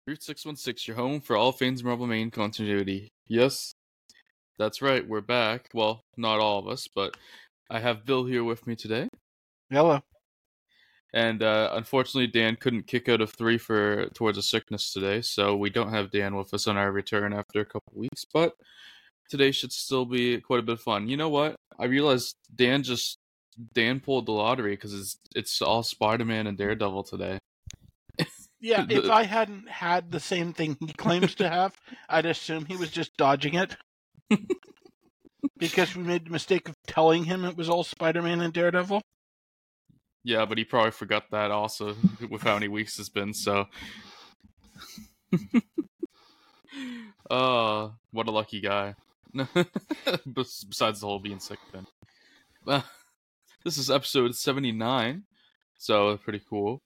Route 616, your home for all things Marvel main continuity. Yes, that's right, we're back. Well, not all of us, but I have Bill here with me today. Hello. And unfortunately, Dan couldn't kick out of 3 towards a sickness today, so we don't have Dan with us on our return after a couple weeks, but today should still be quite a bit of fun. You know what? I realized Dan pulled the lottery because it's all Spider-Man and Daredevil today. Yeah, if I hadn't had the same thing he claims to have, I'd assume he was just dodging it. Because we made the mistake of telling him it was all Spider-Man and Daredevil. Yeah, but he probably forgot that also with how many weeks it's been, so. What a lucky guy. Besides the whole being sick thing. This is episode 79, so pretty cool.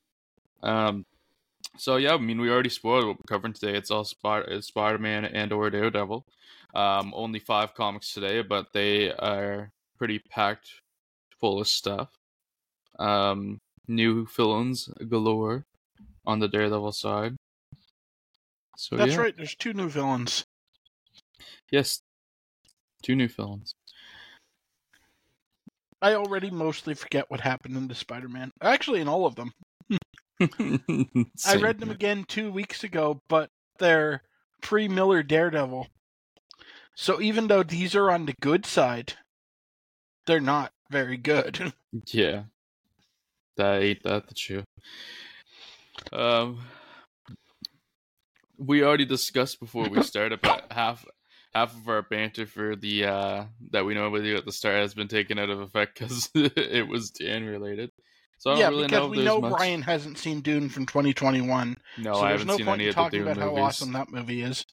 So yeah, I mean, we already spoiled what we're covering today. It's all Spider-Man and or Daredevil. Only 5 comics today, but they are pretty packed full of stuff. New villains galore on the Daredevil side. So That's right, there's 2 new villains. Yes, 2 new villains. I already mostly forget what happened in the Spider-Man. Actually, in all of them. I read them again 2 weeks ago, but they're pre-Miller Daredevil. So even though these are on the good side, they're not very good. Yeah. That's true. We already discussed before we started, but half of our banter for the that we normally do at the start has been taken out of effect because it was Dan related. So I don't really know if we know much... Ryan hasn't seen Dune from 2021. No, so I there's haven't no seen point any in of the talking Dune about movies. how awesome that movie is.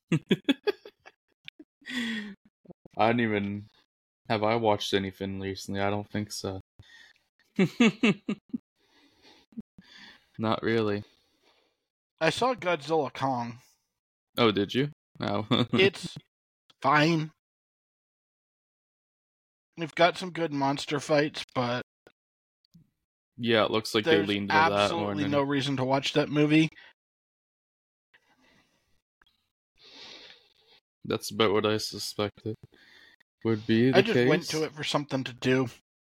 I didn't even... Have I watched anything recently? I don't think so. Not really. I saw Godzilla Kong. Oh, did you? No. It's fine. We've got some good monster fights, but yeah, it looks like they leaned into that more. There's absolutely no reason to watch that movie. That's about what I suspected would be the I just case. went to it for something to do.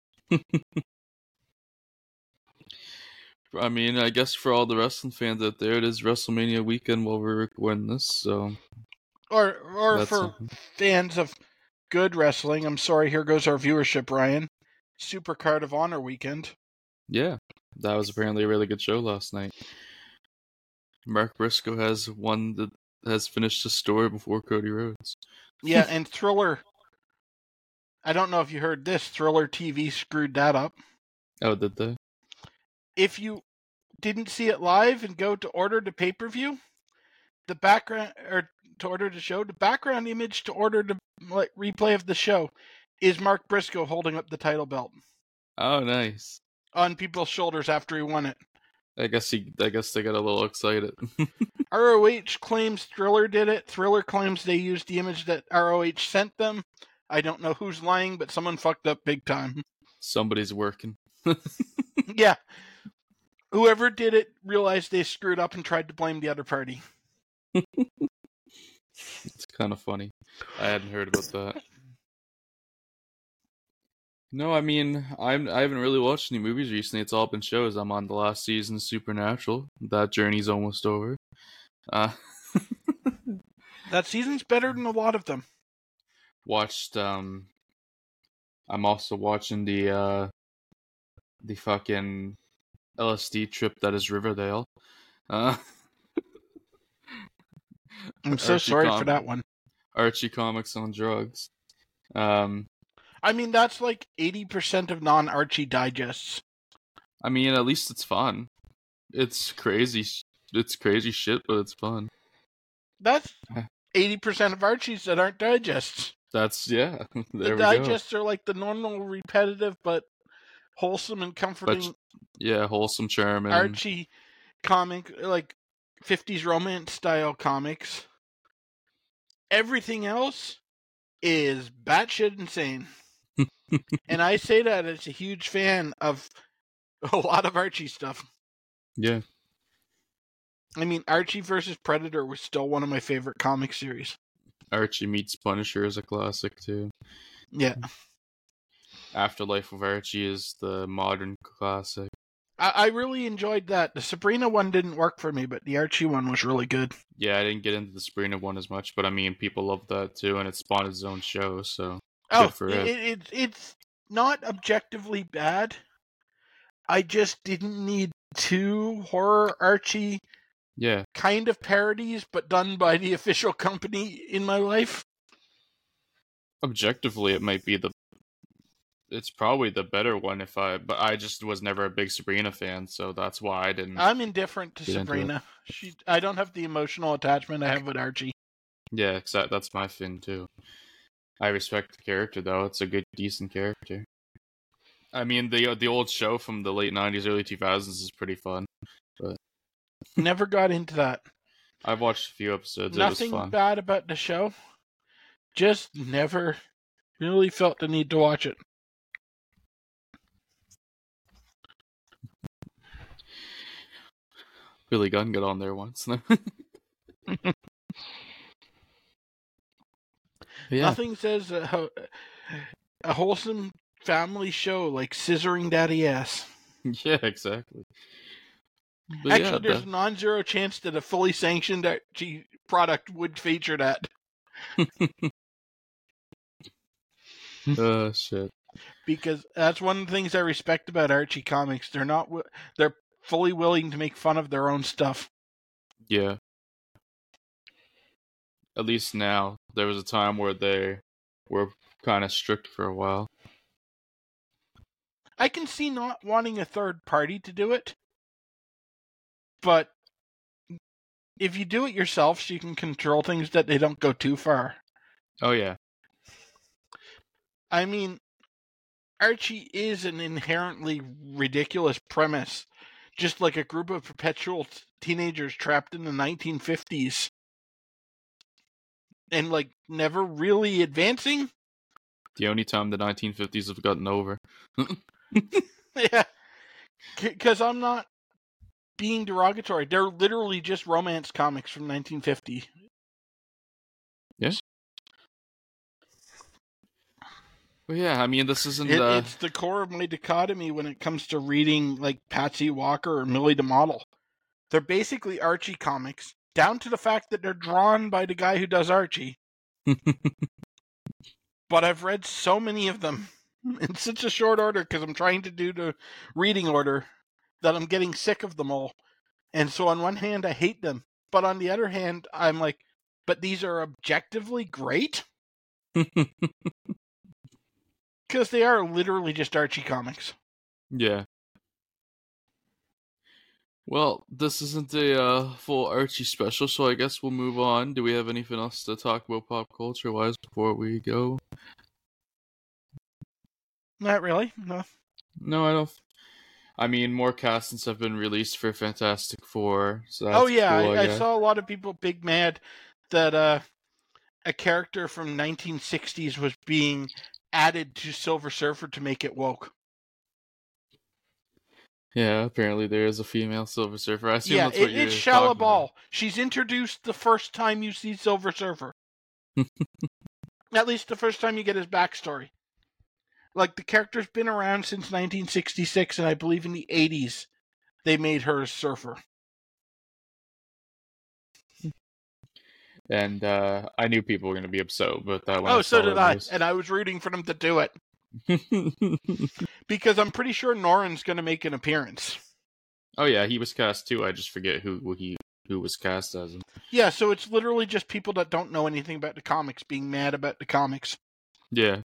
I mean, I guess for all the wrestling fans out there, it is WrestleMania weekend while we're recording this, so... Or for fans of good wrestling, I'm sorry, here goes our viewership, Ryan. Super Card of Honor weekend. Yeah, that was apparently a really good show last night. Mark Briscoe has finished the story before Cody Rhodes. Yeah, and Thriller... I don't know if you heard this. Thriller TV screwed that up. Oh, did they? If you didn't see it live and go to order the pay-per-view, the background... or to order the show, the background image to order the replay of the show is Mark Briscoe holding up the title belt. Oh, nice. On people's shoulders after he won it. I guess they got a little excited. ROH claims Thriller did it. Thriller claims they used the image that ROH sent them. I don't know who's lying, but someone fucked up big time. Somebody's working. Yeah. Whoever did it realized they screwed up and tried to blame the other party. It's kind of funny. I hadn't heard about that. No, I mean, I haven't really watched any movies recently. It's all been shows. I'm on the last season of Supernatural. That journey's almost over. That season's better than a lot of them. Watched, I'm also watching the fucking LSD trip that is Riverdale. I'm so sorry for that one. Archie Comics on drugs. I mean, that's like 80% of non-Archie digests. I mean, at least it's fun. It's crazy. It's crazy shit, but it's fun. That's 80% of Archies that aren't digests. Yeah. The digests are like the normal, repetitive, but wholesome and comforting. Wholesome charm and Archie comic, like 50s romance style comics. Everything else is batshit insane. And I say that as a huge fan of a lot of Archie stuff. Yeah. I mean, Archie versus Predator was still one of my favorite comic series. Archie meets Punisher is a classic too. Yeah. Afterlife of Archie is the modern classic. I really enjoyed that. The Sabrina one didn't work for me, but the Archie one was really good. Yeah, I didn't get into the Sabrina one as much, but I mean, people love that too, and it spawned its own show, so good for it. It's not objectively bad. I just didn't need 2 horror Archie kind of parodies, but done by the official company in my life. Objectively, it might be it's probably the better one but I just was never a big Sabrina fan, so that's why I didn't. I'm indifferent to Sabrina. I don't have the emotional attachment I have with Archie. Yeah, that's my thing too. I respect the character though; it's a good, decent character. I mean, the old show from the late '90s, early 2000s is pretty fun, but never got into that. I've watched a few episodes. Nothing it was fun. Bad about the show. Just never really felt the need to watch it. Billy Gunn got on there once. Yeah. Nothing says a wholesome family show like Scissoring Daddy Ass. Yeah, exactly. But actually, there's a non-zero chance that a fully sanctioned Archie product would feature that. Oh, shit. Because that's one of the things I respect about Archie comics. They're fully willing to make fun of their own stuff. Yeah. At least now. There was a time where they were kind of strict for a while. I can see not wanting a third party to do it. But if you do it yourself, so you can control things that they don't go too far. Oh, yeah. I mean, Archie is an inherently ridiculous premise. Just like a group of perpetual teenagers trapped in the 1950s. And, like, never really advancing. The only time the 1950s have gotten over. Yeah. Because I'm not being derogatory. They're literally just romance comics from 1950. Yeah. Well, yeah, I mean, this isn't... It's the core of my dichotomy when it comes to reading, like, Patsy Walker or Millie the Model. They're basically Archie comics, down to the fact that they're drawn by the guy who does Archie. But I've read so many of them in such a short order because I'm trying to do the reading order that I'm getting sick of them all. And so on one hand, I hate them. But on the other hand, I'm like, but these are objectively great? Because they are literally just Archie comics. Yeah. Well, this isn't a full Archie special, so I guess we'll move on. Do we have anything else to talk about pop culture-wise before we go? Not really, no. No, I don't. I mean, more castings have been released for Fantastic Four, so that's cool, I saw a lot of people big mad that a character from 1960s was being added to Silver Surfer to make it woke. Yeah, apparently there is a female Silver Surfer. I assume that's what it's Shala Ball. She's introduced the first time you see Silver Surfer. At least the first time you get his backstory. Like, the character's been around since 1966, and I believe in the 80s they made her a surfer. And I knew people were going to be upset about that. Oh, so did I. And I was rooting for them to do it. Because I'm pretty sure Norrin's going to make an appearance. Oh yeah, he was cast too. I just forget who was cast as him. Yeah, so it's literally just people that don't know anything about the comics being mad about the comics. Yeah.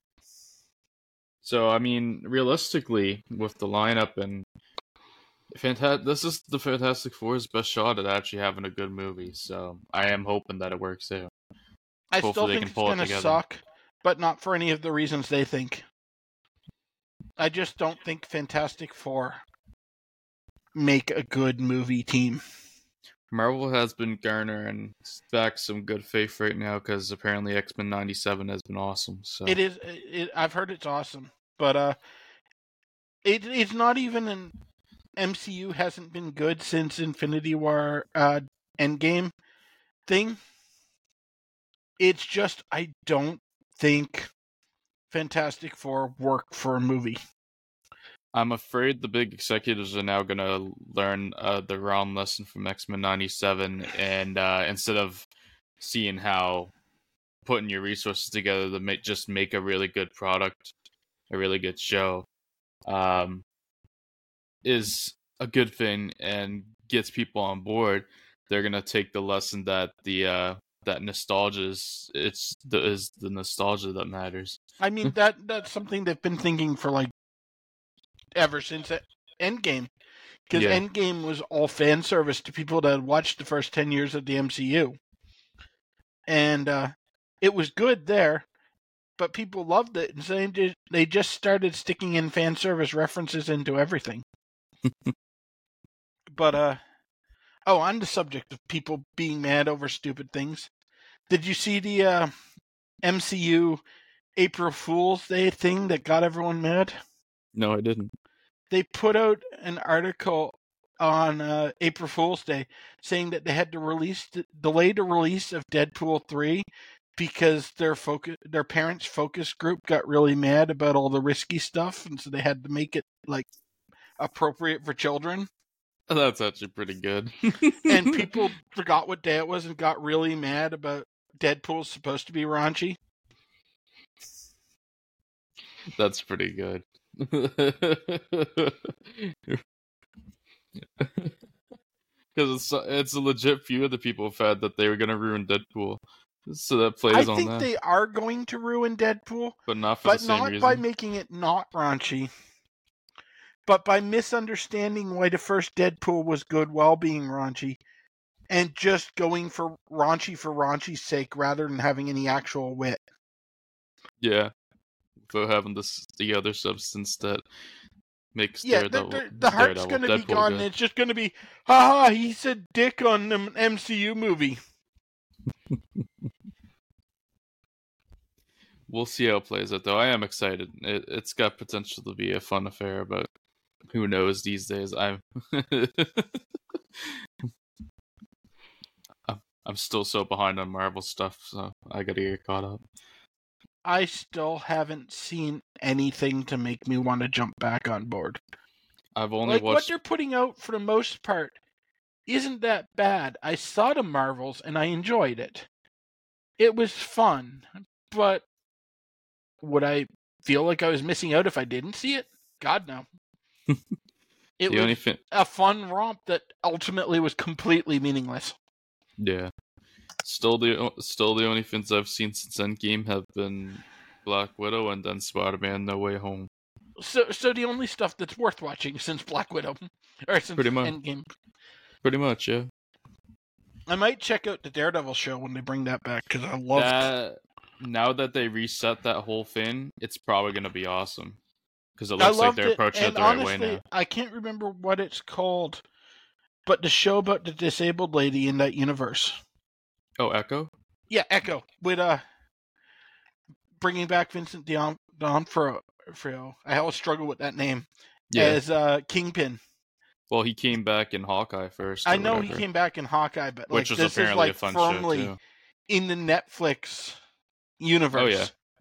So I mean, realistically, with the lineup and this is the Fantastic Four's best shot at actually having a good movie. So I am hoping that it works out. I still think it's going to suck, but not for any of the reasons they think. I just don't think Fantastic Four make a good movie team. Marvel has been garnering back some good faith right now because apparently X-Men 97 has been awesome. So it is. I've heard it's awesome, but it's not even MCU hasn't been good since Infinity War Endgame thing. It's just I don't think Fantastic Four work for a movie. I'm afraid the big executives are now going to learn the wrong lesson from X-Men 97, and instead of seeing how putting your resources together to just make a really good product, a really good show, is a good thing and gets people on board, they're going to take the lesson that that nostalgia is the nostalgia that matters. I mean, that's something they've been thinking for like ever since Endgame, because Endgame was all fan service to people that had watched the first 10 years of the MCU, and it was good there, but people loved it, and so they just started sticking in fan service references into everything. But on the subject of people being mad over stupid things, did you see the MCU April Fool's Day thing that got everyone mad? No, I didn't. They put out an article on April Fool's Day saying that they had to delay the release of Deadpool 3 because their parents' focus group got really mad about all the risky stuff, and so they had to make it like appropriate for children. That's actually pretty good. And people forgot what day it was and got really mad about Deadpool's supposed to be raunchy. That's pretty good. Because it's a legit few of the people fed that they were going to ruin Deadpool. So that plays on that. I think they are going to ruin Deadpool. But not for the same reason. But not by making it not raunchy. But by misunderstanding why the first Deadpool was good while being raunchy. And just going for raunchy's sake rather than having any actual wit. Yeah. Without having the other substance that makes Daredevil. The heart's going to be gone, and it's just going to be, haha, he said dick on an MCU movie. We'll see how it plays out, though. I am excited. It's got potential to be a fun affair, but who knows these days? I'm still so behind on Marvel stuff, so I gotta get caught up. I still haven't seen anything to make me want to jump back on board. I've only watched... what they're putting out for the most part isn't that bad. I saw the Marvels and I enjoyed it. It was fun, but would I feel like I was missing out if I didn't see it? God, no. It was a fun romp that ultimately was completely meaningless. Yeah. Still the only things I've seen since Endgame have been Black Widow and then Spider-Man No Way Home. So the only stuff that's worth watching since Black Widow, or since Endgame. Pretty much, yeah. I might check out the Daredevil show when they bring that back, because I love that. Now that they reset that whole thing, it's probably going to be awesome. Because it looks like they're approaching it the right way now. I can't remember what it's called, but the show about the disabled lady in that universe. Oh, Echo? Yeah, Echo. With bringing back Vincent D'Onofrio. I always struggle with that name. Yeah. As Kingpin. Well, he came back in Hawkeye first. I know he came back in Hawkeye, but which was this apparently is like a fun firmly show too. In the Netflix universe. Oh yeah.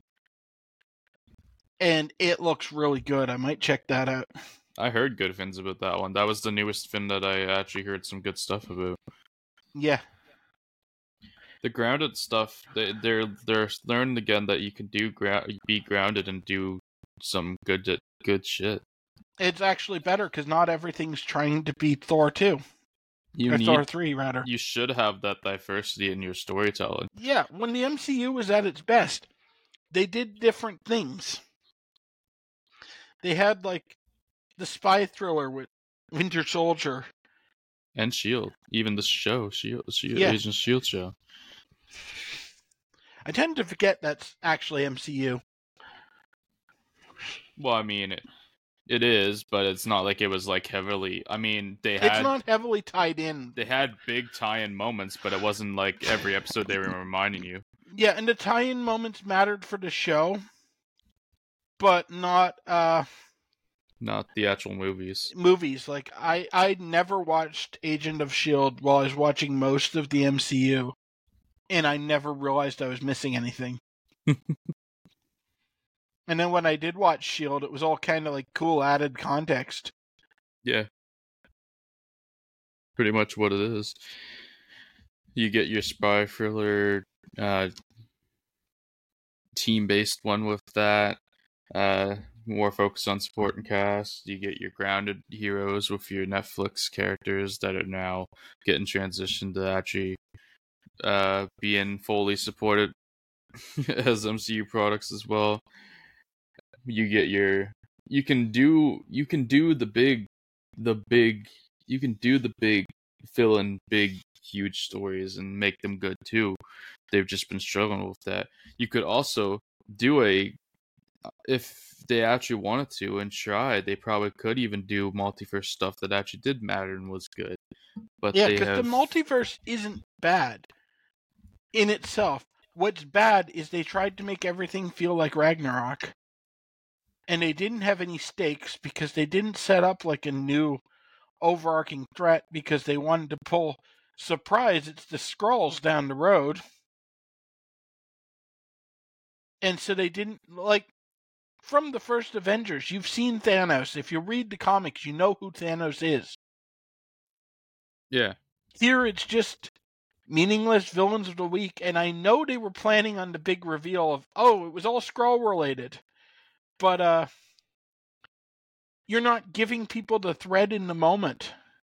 And it looks really good. I might check that out. I heard good things about that one. That was the newest thing that I actually heard some good stuff about. Yeah. The grounded stuff, they're learning again that you can be grounded and do some good shit. It's actually better because not everything's trying to be Thor 2. Thor 3, rather. You should have that diversity in your storytelling. Yeah, when the MCU was at its best, they did different things. They had, like, the spy thriller with Winter Soldier. And S.H.I.E.L.D. Even the show, Yeah. Agent S.H.I.E.L.D. show. I tend to forget that's actually MCU. Well, I mean, it is, but it's not like it was, like, heavily... I mean, it's not heavily tied in. They had big tie-in moments, but it wasn't like every episode they were reminding you. Yeah, and the tie-in moments mattered for the show, but not not the actual movies. Movies. Like, I never watched Agent of S.H.I.E.L.D. while I was watching most of the MCU, and I never realized I was missing anything. And then when I did watch S.H.I.E.L.D., it was all kind of like cool added context. Yeah. Pretty much what it is. You get your spy thriller, team-based one with that. More focused on support and cast. You get your grounded heroes with your Netflix characters that are now getting transitioned to actually being fully supported as MCU products as well. You get your you can do the big fill in big huge stories and make them good too. They've just been struggling with that. You could also do if they actually wanted to and tried, they probably could even do multiverse stuff that actually did matter and was good. But Yeah, they because the multiverse isn't bad in itself. What's bad is they tried to make everything feel like Ragnarok. And they didn't have any stakes because they didn't set up like a new overarching threat because they wanted to pull surprise, it's the Skrulls down the road. And so they didn't, like, from the first Avengers, you've seen Thanos. If you read the comics, you know who Thanos is. Yeah. Here it's just meaningless villains of the week, and I know they were planning on the big reveal of, oh, it was all Skrull related. But you're not giving people the thread in the moment.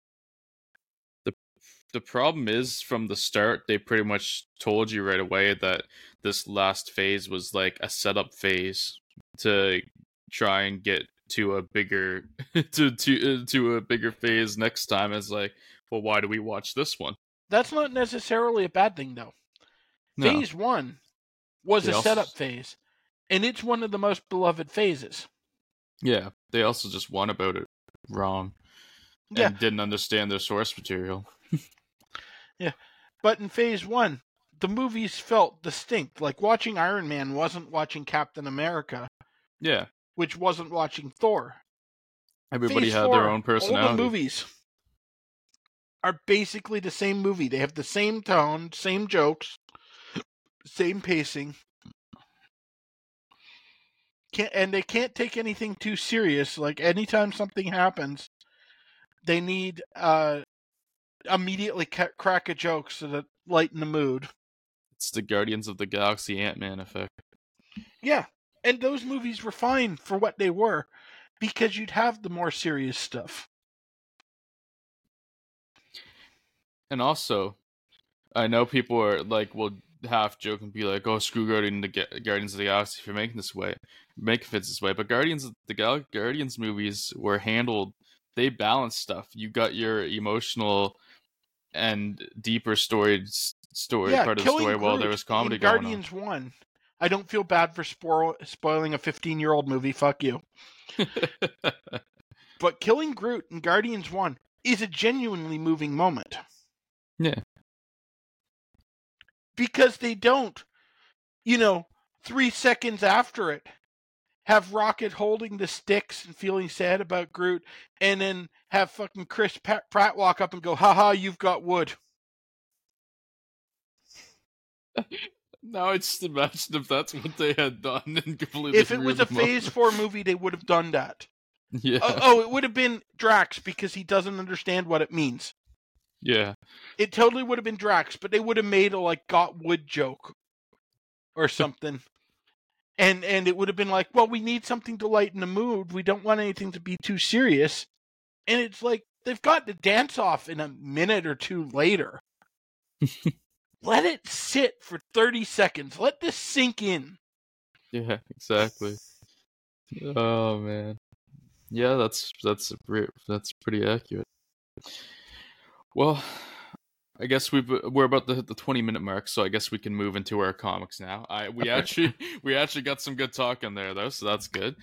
The problem is, from the start, they pretty much told you right away that this last phase was like a setup phase to try and get to a bigger to a bigger phase next time. It's like, well, why do we watch this one? That's not necessarily a bad thing, though. No. Phase 1 was a setup phase, and it's one of the most beloved phases. Yeah, they also just went about it wrong and didn't understand their source material. Yeah, but in Phase 1, the movies felt distinct. Like, watching Iron Man wasn't watching Captain America. Yeah. Which wasn't watching Thor. Everybody Phase had 4, their own personality. All the movies are basically the same movie. They have the same tone, same jokes, same pacing. And they can't take anything too serious. Like, anytime something happens, they need immediately crack a joke so that lighten the mood. It's the Guardians of the Galaxy Ant-Man effect. Yeah, and those movies were fine for what they were, because you'd have the more serious stuff. And also, I know people are like, will half joke and be like, "Oh, screw Guardians of the Galaxy for making this way, make fits this way." But Guardians movies were handled. They balanced stuff. You got your emotional and deeper part of the story while there was comedy going on. Guardians 1. I don't feel bad for spoiling a 15-year-old movie. Fuck you. But killing Groot in Guardians 1 is a genuinely moving moment. Yeah. Because they don't, 3 seconds after it, have Rocket holding the sticks and feeling sad about Groot, and then have fucking Chris Pratt walk up and go, haha, you've got wood. Now I just imagine if that's what they had done and completely. If it was a Phase 4 movie, they would have done that. Yeah. It would have been Drax because he doesn't understand what it means. Yeah. It totally would have been Drax, but they would have made a got wood joke or something. and it would have been like, well, we need something to lighten the mood. We don't want anything to be too serious. And it's like, they've got the dance off in a minute or two later. Let it sit for 30 seconds. Let this sink in. Yeah, exactly. Oh, man. Yeah, that's pretty accurate. Well, I guess we're about to hit the 20-minute mark, so I guess we can move into our comics now. We actually got some good talk in there though, so that's good.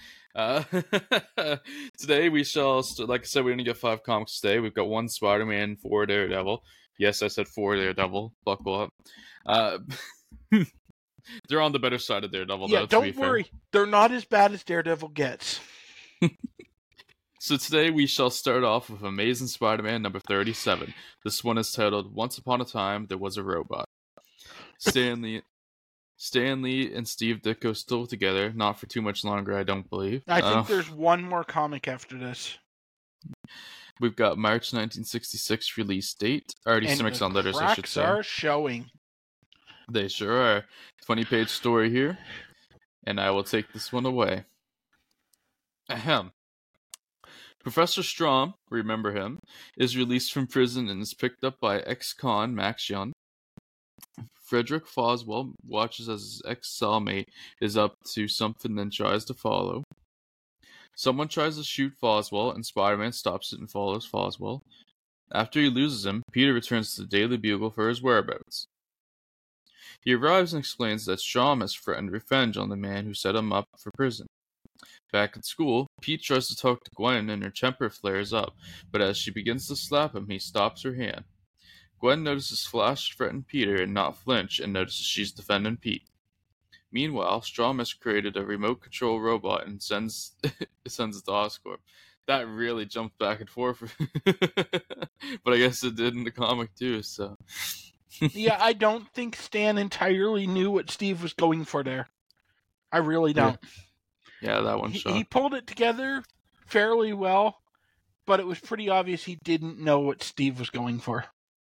Today we shall, like I said, we only get 5 comics today. We've got 1 Spider-Man, 4 Daredevil. Yes, I said 4 Daredevil. Buckle up. They're on the better side of Daredevil. Yeah, though, don't worry. They're not as bad as Daredevil gets. So today we shall start off with Amazing Spider-Man number 37. This one is titled Once Upon a Time There Was a Robot. Stan Lee and Steve Ditko still together, not for too much longer, I don't believe. I think there's one more comic after this. We've got March 1966 release date. Already Simics on letters, I should say. Cracks are showing. They sure are. 20-page story here, and I will take this one away. Ahem. Professor Strom, remember him, is released from prison and is picked up by ex-con Max Young. Frederick Foswell watches as his ex-cellmate is up to something and tries to follow. Someone tries to shoot Foswell, and Spider-Man stops it and follows Foswell. After he loses him, Peter returns to the Daily Bugle for his whereabouts. He arrives and explains that Strom has threatened revenge on the man who set him up for prison. Back at school, Pete tries to talk to Gwen and her temper flares up, but as she begins to slap him, he stops her hand. Gwen notices Flash threaten Peter and not flinch and notices she's defending Pete. Meanwhile, Strom has created a remote control robot and sends it to Oscorp. That really jumped back and forth, but I guess it did in the comic too, so... Yeah, I don't think Stan entirely knew what Steve was going for there. I really don't. Yeah, that one shot. He pulled it together fairly well, but it was pretty obvious he didn't know what Steve was going for.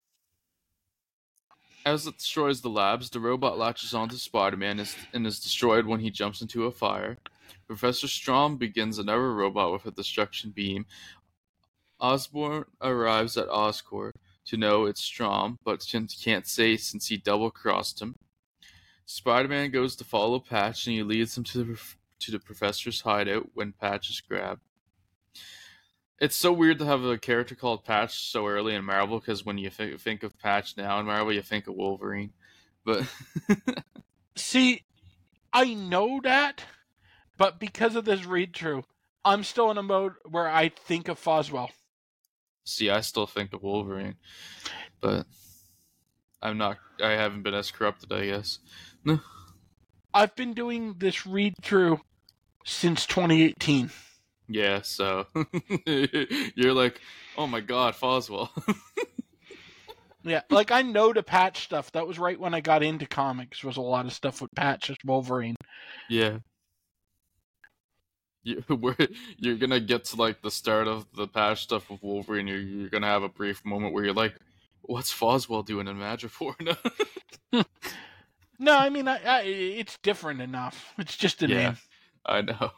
As it destroys the labs, the robot latches onto Spider-Man and is destroyed when he jumps into a fire. Professor Strom begins another robot with a destruction beam. Osborn arrives at Oscorp to know it's Strom, but can't say since he double-crossed him. Spider-Man goes to follow Patch, and he leads him to the Professor's hideout when Patch is grabbed. It's so weird to have a character called Patch so early in Marvel, because when you think of Patch now in Marvel, you think of Wolverine. But see, I know that, but because of this read-through, I'm still in a mode where I think of Foswell. See, I still think of Wolverine, but I haven't been as corrupted, I guess. No. I've been doing this read-through since 2018. Yeah, so you're like, oh my god, Foswell. Yeah, like I know the Patch stuff. That was right when I got into comics, was a lot of stuff with Patch as Wolverine. Yeah. You're gonna get to like the start of the Patch stuff with Wolverine. You're gonna have a brief moment where you're like, "What's Foswell doing in Madripoor?" No, I mean, it's different enough. It's just a name. I know.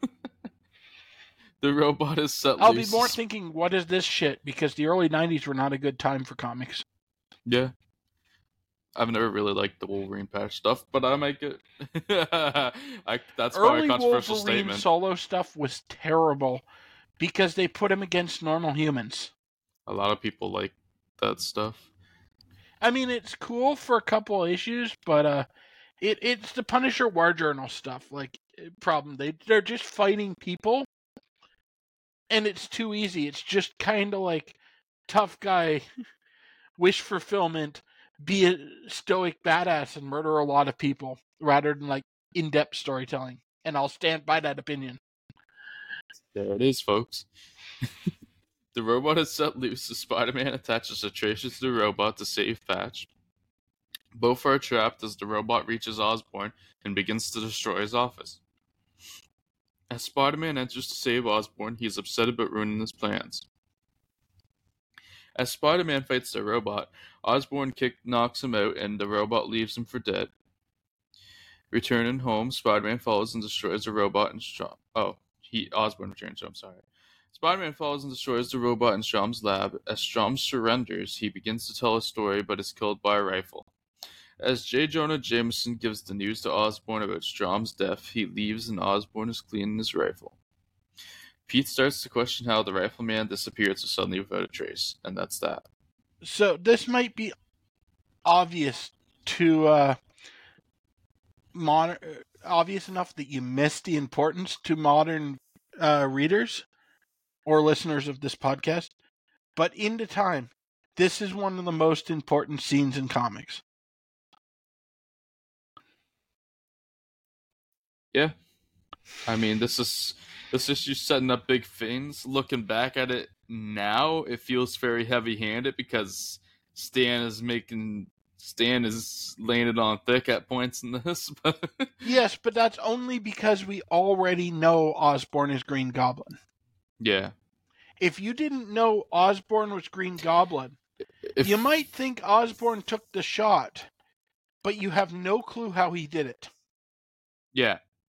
The robot is set I'll loose. be more thinking, what is this shit? Because the early 90s were not a good time for comics. Yeah. I've never really liked the Wolverine Patch stuff, but I might get... that's probably a controversial Wolverine statement. Solo stuff was terrible because they put him against normal humans. A lot of people like that stuff. I mean, it's cool for a couple issues, but it's the Punisher War Journal stuff. Like, problem, they're just fighting people, and it's too easy. It's just kind of like tough guy, wish fulfillment, be a stoic badass and murder a lot of people, rather than like in-depth storytelling. And I'll stand by that opinion. There it is, folks. The robot is set loose as Spider-Man attaches a tracer to the robot to save Patch. Both are trapped as the robot reaches Osborn and begins to destroy his office. As Spider-Man enters to save Osborn, he is upset about ruining his plans. As Spider-Man fights the robot, Osborn knocks him out and the robot leaves him for dead. Returning home, Spider-Man follows and destroys the robot and Osborn returns home, Spider-Man follows and destroys the robot in Strom's lab. As Strom surrenders, he begins to tell a story but is killed by a rifle. As J. Jonah Jameson gives the news to Osborn about Strom's death, he leaves and Osborn is cleaning his rifle. Pete starts to question how the rifleman disappeared so suddenly without a trace, and that's that. So this might be obvious to obvious enough that you missed the importance to modern readers or listeners of this podcast, but in the time, this is one of the most important scenes in comics. Yeah. I mean, this is This issue setting up big things. Looking back at it now, it feels very heavy-handed because Stan is laying it on thick at points in this. Yes, but that's only because we already know Osborn is Green Goblin. Yeah. If you didn't know Osborn was Green Goblin, you might think Osborn took the shot, but you have no clue how he did it. Yeah.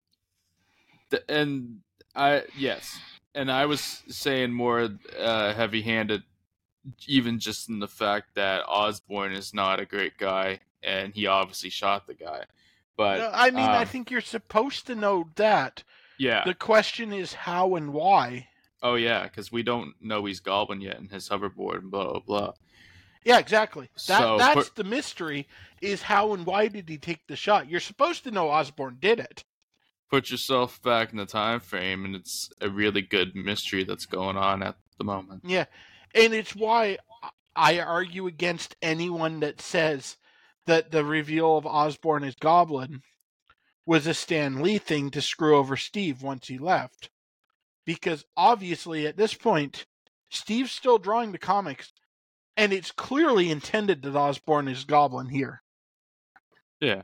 And I was saying more heavy-handed, even just in the fact that Osborn is not a great guy, and he obviously shot the guy. But I mean, I think you're supposed to know that. Yeah. The question is how and why. Oh yeah, because we don't know he's Goblin yet in his hoverboard and blah blah blah. Yeah, exactly. That's the mystery, is how and why did he take the shot. You're supposed to know Osborn did it. Put yourself back in the time frame, and it's a really good mystery that's going on at the moment. Yeah, and it's why I argue against anyone that says that the reveal of Osborn as Goblin was a Stan Lee thing to screw over Steve once he left. Because obviously at this point, Steve's still drawing the comics, and it's clearly intended that Osborn is Goblin here. Yeah.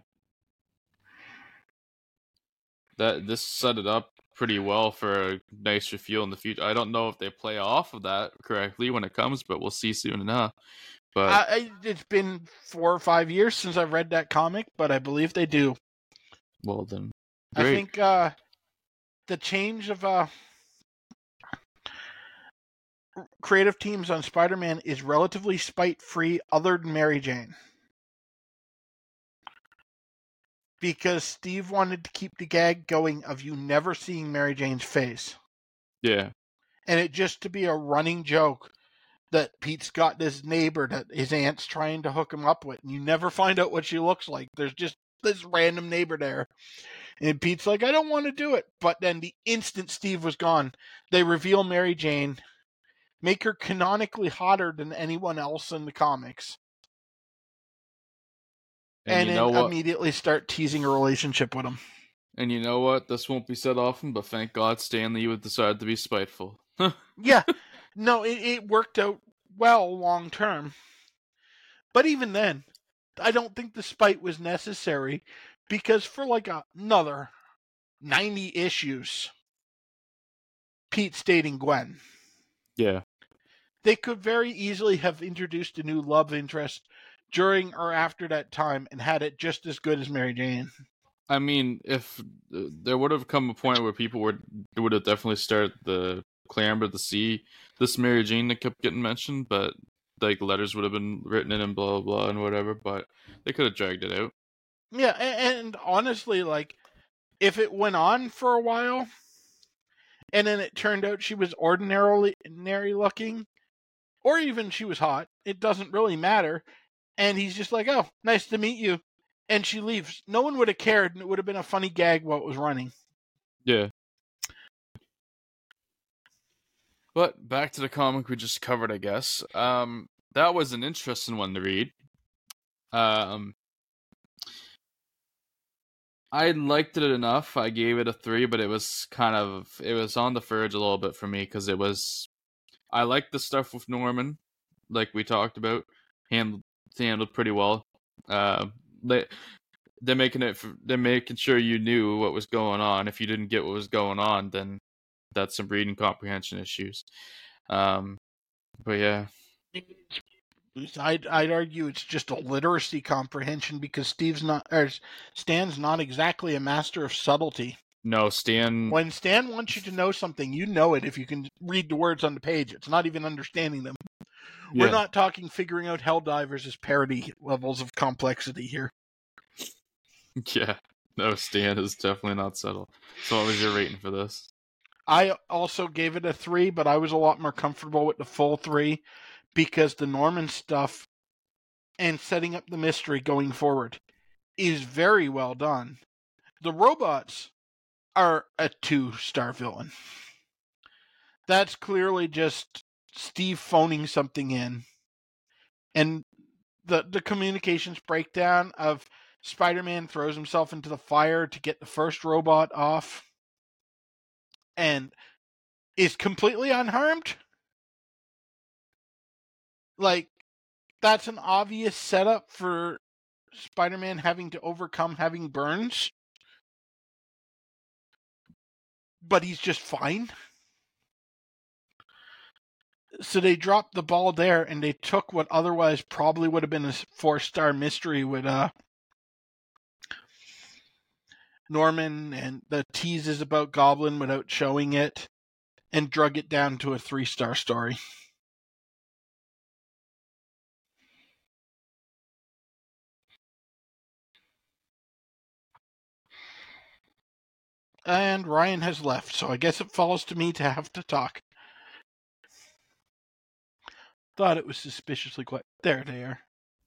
This set it up pretty well for a nice reveal in the future. I don't know if they play off of that correctly when it comes, but we'll see soon enough. But it's been 4 or 5 years since I've read that comic, but I believe they do. Well then, great. I think the change of creative teams on Spider-Man is relatively spite-free, other than Mary Jane. Because Steve wanted to keep the gag going of you never seeing Mary Jane's face. Yeah. And it just to be a running joke that Pete's got this neighbor that his aunt's trying to hook him up with, and you never find out what she looks like. There's just this random neighbor there. And Pete's like, I don't want to do it. But then the instant Steve was gone, they reveal Mary Jane, make her canonically hotter than anyone else in the comics. And then immediately start teasing a relationship with him. And you know what? This won't be said often, but thank God Stan Lee would decide to be spiteful. Yeah. No, it worked out well long term. But even then, I don't think the spite was necessary, because for like another 90 issues, Pete's dating Gwen. Yeah. They could very easily have introduced a new love interest during or after that time and had it just as good as Mary Jane. I mean, if there would have come a point where people would have definitely started the clamor to see this Mary Jane that kept getting mentioned, but like letters would have been written in and blah blah blah and whatever, but they could have dragged it out. Yeah, and honestly, like, if it went on for a while and then it turned out she was ordinary looking, or even she was hot, it doesn't really matter. And he's just like, oh, nice to meet you. And she leaves. No one would have cared, and it would have been a funny gag while it was running. Yeah. But back to the comic we just covered, I guess. That was an interesting one to read. I liked it enough. I gave it a 3, but it was on the verge a little bit for me, because I liked the stuff with Norman, like we talked about, handled pretty well. They're making sure you knew what was going on. If you didn't get what was going on, then that's some reading comprehension issues. But yeah, I'd argue it's just a literacy comprehension, because Stan's not exactly a master of subtlety. No, Stan. When Stan wants you to know something, you know it if you can read the words on the page. It's not even understanding them. Yeah. We're not talking figuring out Helldivers as parody levels of complexity here. Yeah, no, Stan is definitely not subtle. So what was your rating for this? I also gave it a 3, but I was a lot more comfortable with the full 3, because the Norman stuff and setting up the mystery going forward is very well done. The robots are a 2-star villain. That's clearly just Steve phoning something in. And the communications breakdown of Spider-Man throws himself into the fire to get the first robot off. and is completely unharmed. Like, that's an obvious setup for Spider-Man having to overcome having burns. But he's just fine. So they dropped the ball there, and they took what otherwise probably would have been a 4-star mystery with Norman and the teases about Goblin without showing it, and drug it down to a 3-star story. And Ryan has left, so I guess it falls to me to have to talk. Thought it was suspiciously quiet. There they are.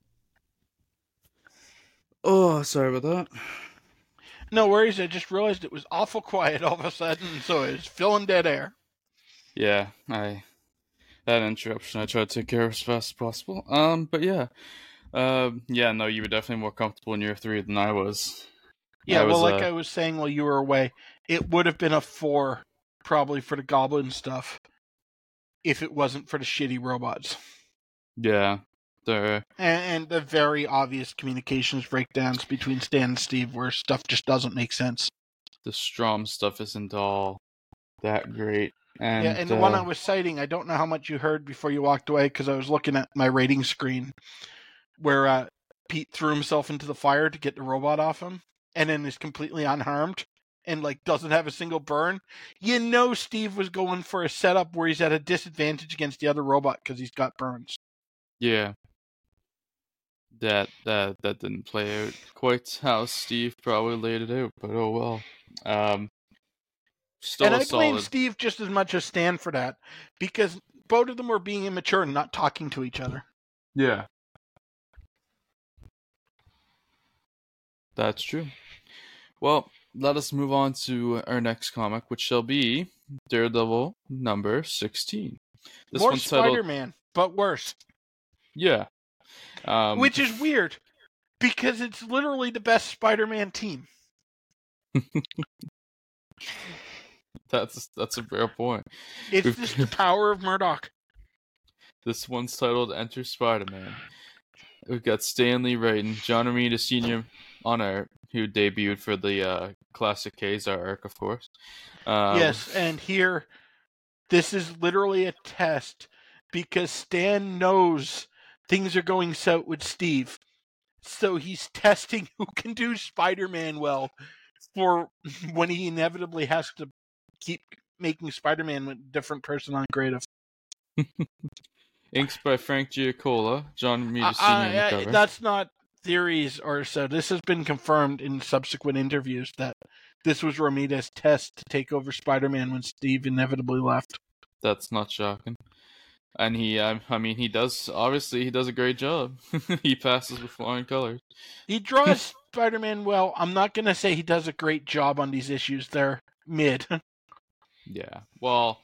Oh, sorry about that. No worries, I just realized it was awful quiet all of a sudden, so it's filling dead air. Yeah, I had an interruption. I tried to take care of as fast as possible. But yeah. Yeah, no, you were definitely more comfortable in year 3 than I was. Yeah, I was saying while you were away, it would have been a 4, probably, for the Goblin stuff, if it wasn't for the shitty robots. Yeah. And the very obvious communications breakdowns between Stan and Steve where stuff just doesn't make sense. The Strom stuff isn't all that great. And the one I was citing, I don't know how much you heard before you walked away, because I was looking at my rating screen, where Pete threw himself into the fire to get the robot off him, and then is completely unharmed, and doesn't have a single burn. You know Steve was going for a setup where he's at a disadvantage against the other robot because he's got burns. Yeah. That didn't play out quite how Steve probably laid it out, but oh well. Still and I solid. blame Steve just as much as Stan for that, because both of them were being immature and not talking to each other. Yeah. That's true. Well, let us move on to our next comic, which shall be Daredevil number 16. This More Spider-Man, but worse. Yeah. Which is weird, because it's literally the best Spider-Man team. That's a fair point. It's just the power of Murdoch. This one's titled Enter Spider-Man. We've got Stan Lee writing, John Romita Sr. on art, who debuted for the classic Kazar arc, of course. Yes, and here, this is literally a test, because Stan knows things are going south with Steve. So he's testing who can do Spider-Man well for when he inevitably has to keep making Spider-Man with a different person on creative. Inks by Frank Giacola, John Romita Sr. on the cover. That's not theories or so. This has been confirmed in subsequent interviews that this was Romita's test to take over Spider-Man when Steve inevitably left. That's not shocking. And he does a great job. He passes with flying colors. He draws Spider-Man well. I'm not going to say he does a great job on these issues. They're mid. Yeah. Well,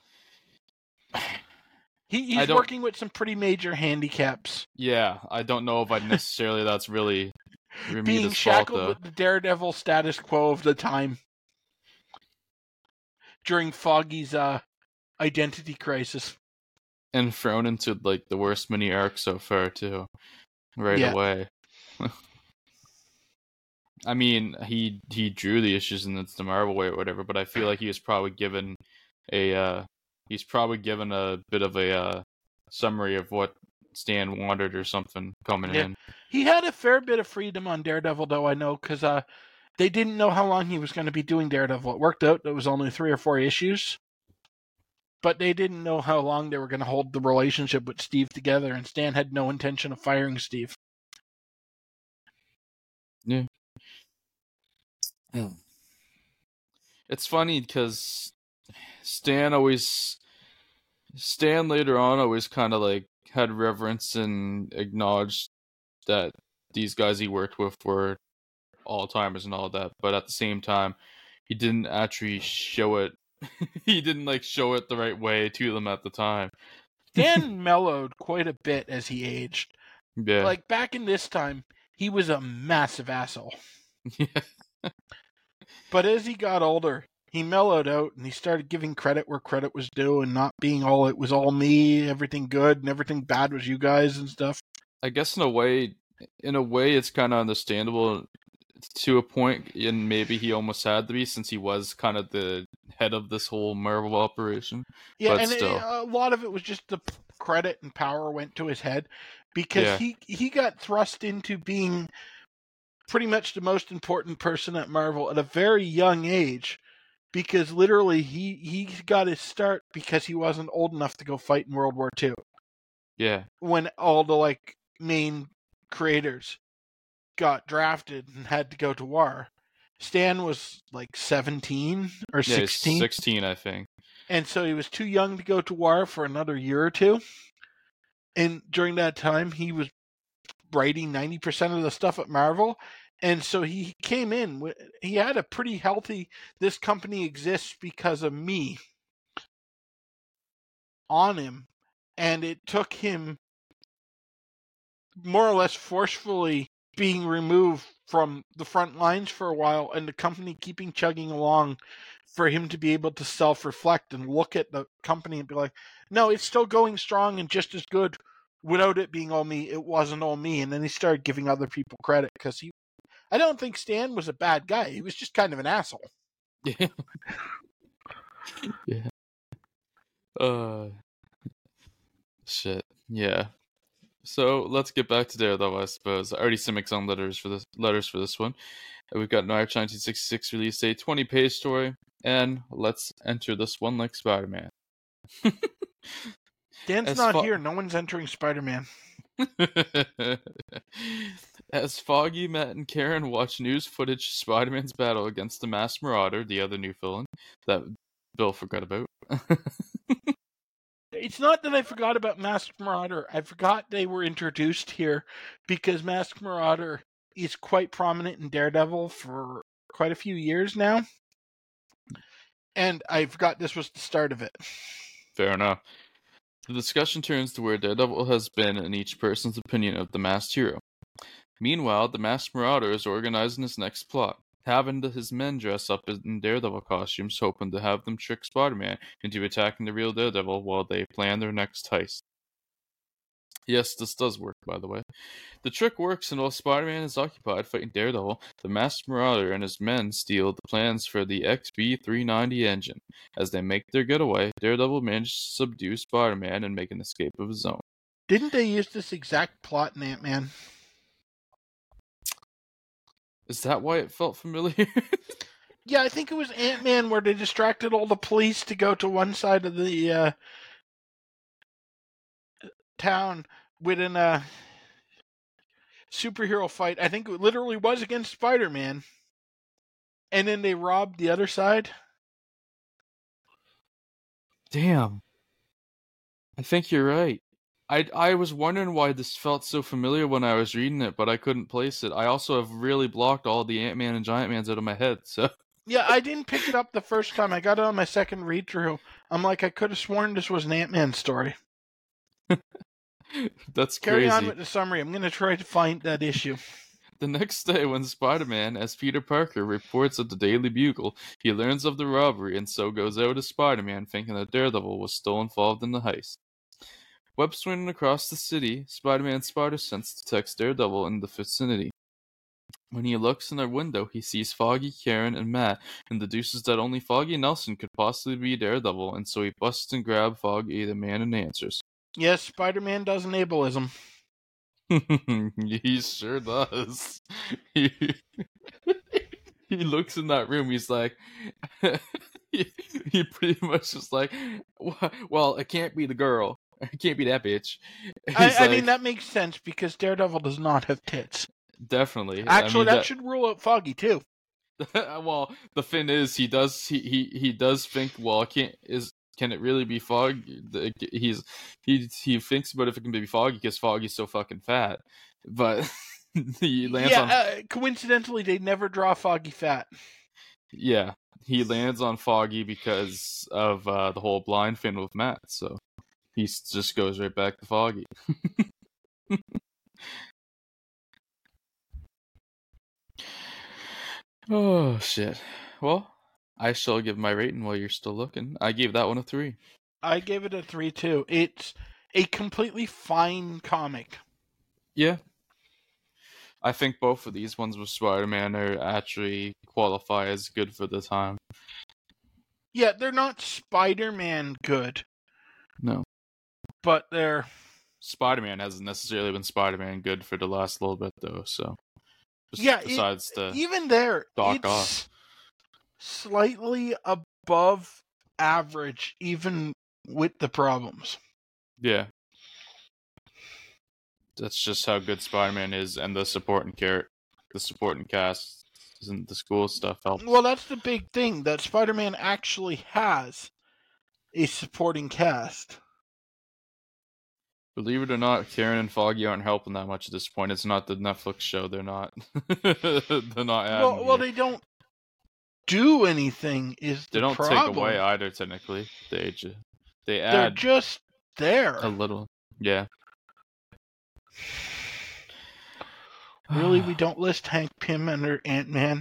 he's working with some pretty major handicaps. Yeah, I don't know if that's really being shackled with the Daredevil status quo of the time during Foggy's identity crisis. And thrown into the worst mini arc so far too, away. I mean, he drew the issues in the Marvel way or whatever, but I feel like he was probably given a bit of a summary of what Stan wanted or something coming in. He had a fair bit of freedom on Daredevil, though, I know, because they didn't know how long he was going to be doing Daredevil. It worked out. It was only 3 or 4 issues. But they didn't know how long they were going to hold the relationship with Steve together, and Stan had no intention of firing Steve. Yeah. It's funny because Stan later on always kind of had reverence and acknowledged that these guys he worked with were all-timers and all that, but at the same time, he didn't actually show it. He didn't show it the right way to them at the time. Stan mellowed quite a bit as he aged. Yeah. Back in this time, he was a massive asshole. Yeah. But as he got older, he mellowed out and he started giving credit where credit was due and not being all it was all me, everything good and everything bad was you guys and stuff. I guess in a way, it's kind of understandable to a point, and maybe he almost had to be since he was kind of the head of this whole Marvel operation. Yeah, but and still, a lot of it was just the credit and power went to his head because he got thrust into being pretty much the most important person at Marvel at a very young age, because literally he got his start because he wasn't old enough to go fight in World War II. Yeah. When all the main creators got drafted and had to go to war. Stan was 17 or 16. Yeah, 16, I think. And so he was too young to go to war for another year or two. And during that time, he was writing 90% of the stuff at Marvel. And so he came in, he had a pretty healthy, this company exists because of me on him. And it took him more or less forcefully being removed from the front lines for a while and the company keeping chugging along for him to be able to self-reflect and look at the company and be like, no, it's still going strong and just as good without it being all me. It wasn't all me. And then he started giving other people credit because I don't think Stan was a bad guy. He was just kind of an asshole. Yeah. Yeah. Shit. Yeah. So let's get back to Daredevil, I suppose. I already submitted some letters for this one. We've got March 1966 release date, 20-page story, and let's enter this one like Spider-Man. Dan's not here. No one's entering Spider-Man. As Foggy, Matt, and Karen watch news footage of Spider-Man's battle against the Masked Marauder, the other new villain that Bill forgot about. It's not that I forgot about Masked Marauder. I forgot they were introduced here because Masked Marauder is quite prominent in Daredevil for quite a few years now. And I forgot this was the start of it. Fair enough. The discussion turns to where Daredevil has been in each person's opinion of the masked hero. Meanwhile, the Masked Marauder is organizing his next plot, having his men dress up in Daredevil costumes, hoping to have them trick Spider-Man into attacking the real Daredevil while they plan their next heist. Yes, this does work, by the way. The trick works, and while Spider-Man is occupied fighting Daredevil, the Masked Marauder and his men steal the plans for the XB-390 engine. As they make their getaway, Daredevil manages to subdue Spider-Man and make an escape of his own. Didn't they use this exact plot in Ant-Man? Is that why it felt familiar? Yeah, I think it was Ant-Man where they distracted all the police to go to one side of the town within a superhero fight. I think it literally was against Spider-Man. And then they robbed the other side. Damn. I think you're right. I was wondering why this felt so familiar when I was reading it, but I couldn't place it. I also have really blocked all the Ant-Man and Giant-Mans out of my head, so... Yeah, I didn't pick it up the first time. I got it on my second read-through. I'm like, I could have sworn this was an Ant-Man story. That's Carry crazy. on with the summary. I'm going to try to find that issue. The next day, when Spider-Man, as Peter Parker, reports at the Daily Bugle, he learns of the robbery and so goes out as Spider-Man, thinking that Daredevil was still involved in the heist. Web swinging across the city, Spider-Man's spider sense detects Daredevil in the vicinity. When he looks in their window, he sees Foggy, Karen, and Matt, and deduces that only Foggy Nelson could possibly be Daredevil, and so he busts and grabs Foggy, the man, and answers. Yes, Spider-Man does enableism. He sure does. He looks in that room, he's like... he pretty much is like, well, it can't be the girl. It can't be that bitch. I mean, that makes sense because Daredevil does not have tits. Definitely. Actually, that should rule out Foggy too. Well, the thing is, he does think, well, can it really be Foggy? He thinks about if it can be Foggy because Foggy's so fucking fat, but he lands on. Coincidentally, they never draw Foggy fat. Yeah, he lands on Foggy because of the whole blind thing with Matt, so he just goes right back to Foggy. Oh, shit. Well, I shall give my rating while you're still looking. I gave that one a 3. I gave it a 3 too. It's a completely fine comic. Yeah. I think both of these ones with Spider-Man are actually qualify as good for the time. Yeah, they're not Spider-Man good. No. But they're... Spider-Man hasn't necessarily been Spider-Man good for the last little bit, though, so... Besides even there, Doc it's Ock. Slightly above average, even with the problems. Yeah. That's just how good Spider-Man is, and the supporting cast, isn't the school stuff helps. Well, that's the big thing, that Spider-Man actually has a supporting cast. Believe it or not, Karen and Foggy aren't helping that much at this point. It's not the Netflix show. They're not. They're not adding. Well, they don't do anything. They don't take away either. Technically, they add. They're just there. A little, yeah. Really, we don't list Hank Pym under Ant-Man?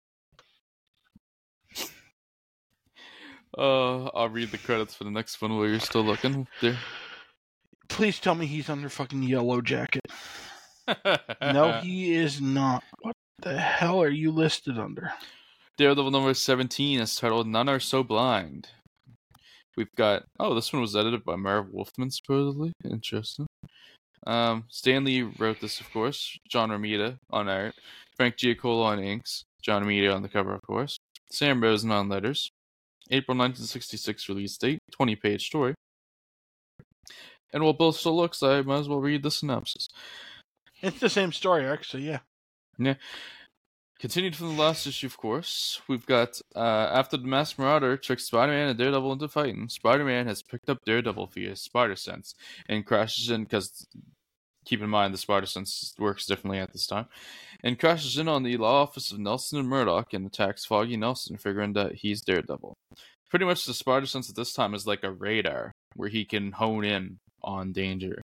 I'll read the credits for the next one while you're still looking. There. Please tell me he's under fucking Yellow Jacket. No, he is not. What the hell are you listed under? Daredevil number 17 is titled None Are So Blind. We've got... Oh, this one was edited by Marv Wolfman, supposedly. Interesting. Stan Lee wrote this, of course. John Romita on art. Frank Giacola on inks. John Romita on the cover, of course. Sam Rosen on letters. April 1966 release date. 20-page story. And while both still looks, I might as well read the synopsis. It's the same story, actually, yeah. Yeah. Continued from the last issue, of course, we've got, after the Masked Marauder tricks Spider-Man and Daredevil into fighting, Spider-Man has picked up Daredevil via Spider Sense and crashes in, because, keep in mind, the Spider Sense works differently at this time, and crashes in on the law office of Nelson and Murdoch and attacks Foggy Nelson, figuring that he's Daredevil. Pretty much the Spider Sense at this time is like a radar, where he can hone in on danger.